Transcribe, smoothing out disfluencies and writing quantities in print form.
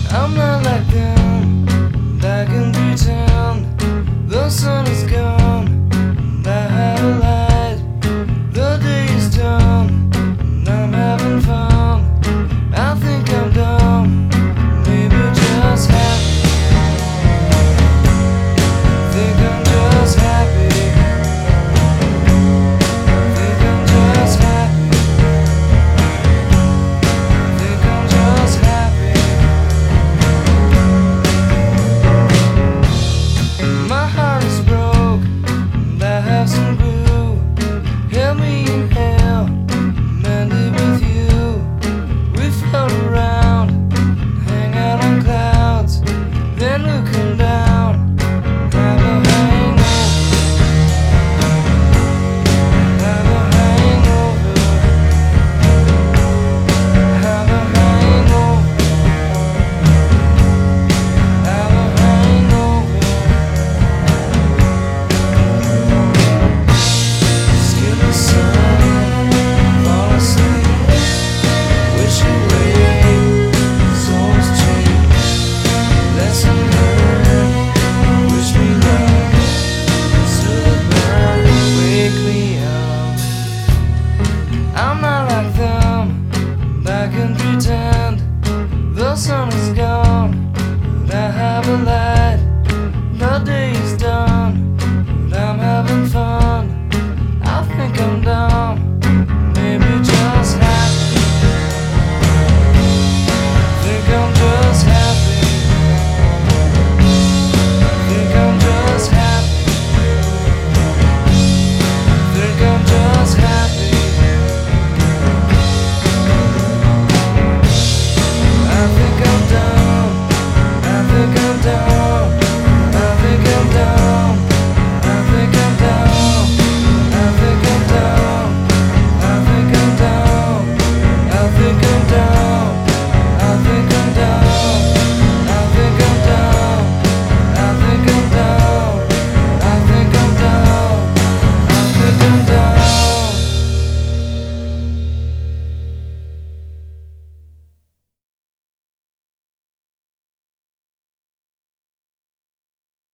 I'm not like them, I can pretend the sun is gone, and I have a light. The day is done, and I'm having fun. I think I'm dumb, maybe just happy. Think I'm just happy. Think I'm just happy. Think I'm just happy. My heart is broke, and I have some glue. Help me in hell, mend it with you. We float around, hang out on clouds, then looking down, have a hangover. Have a hangover. Have a hangover. Have a hangover. Skin the sun, fall asleep, wish away, souls cheap. Lesson learned, wish me luck, still burn, wake me up. I'm not like them, I can pretend the sun is gone, but I have a light.